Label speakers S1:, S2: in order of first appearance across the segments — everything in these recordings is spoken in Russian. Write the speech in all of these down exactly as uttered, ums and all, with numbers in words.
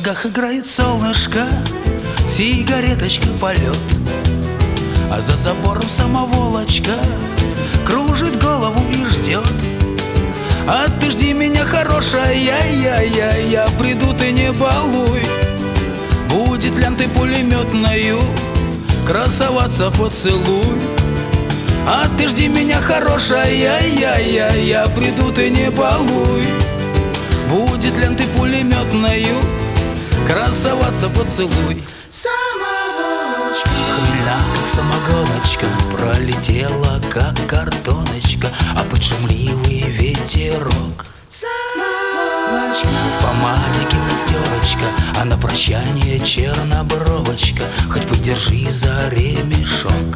S1: ногах играет солнышко, сигареточка полет, а за забором самоволочка кружит голову и ждет. А ты жди меня, хорошая, я-я-я, я приду, ты не балуй. Будет лентой пулеметною красоваться поцелуй. А ты жди меня, хорошая, я-я-я, я приду, ты не балуй. Будет лентой пулеметною красоваться поцелуй. Самоволочка хмельна, как самогоночка, пролетела, как картоночка, а под шумливый ветерок. Самоволочка в помаде гимнастерочка, а на прощание чернобровочка, хоть подержи за ремешок.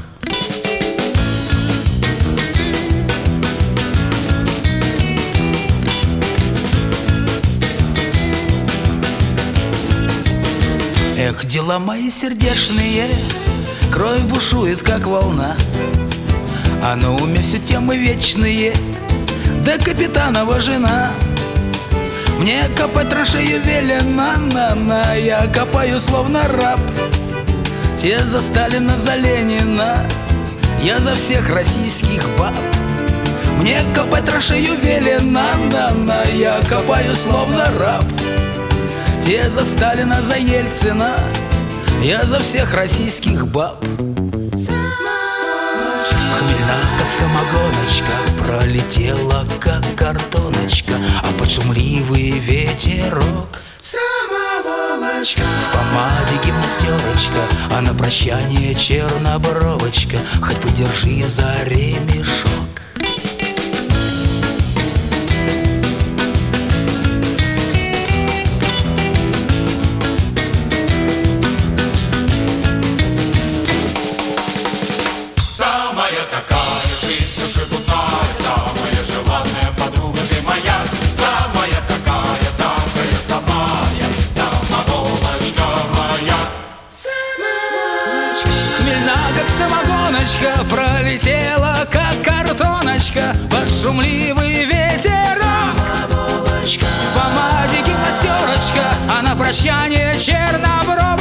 S1: Эх, дела мои сердечные, кровь бушует, как волна, а на уме все темы вечные, да капитанова жена. Мне копать траншею велено, на-на, я копаю словно раб. Те за Сталина, за Ленина, я за всех российских баб. Мне копать траншею велено, на-на, я копаю словно раб. Те за Сталина, за Ельцина, я за всех российских баб. Хмельна, как самогоночка, пролетела, как картоночка, а под шумливый ветерок. Самоволочка в помаде гимнастерочка, а на прощание чернобровочка, хоть подержи за ремешок.
S2: Самая такая жизнь душевная, самая желанная подруга ты моя. Самая такая, такая самая, самоволочка моя.
S1: Самоволочка хмельна, как самогоночка, пролетела, как картоночка, под шумливый ветерок. Самоволочка в помаде гимнастерочка, а на прощание чернобровочка.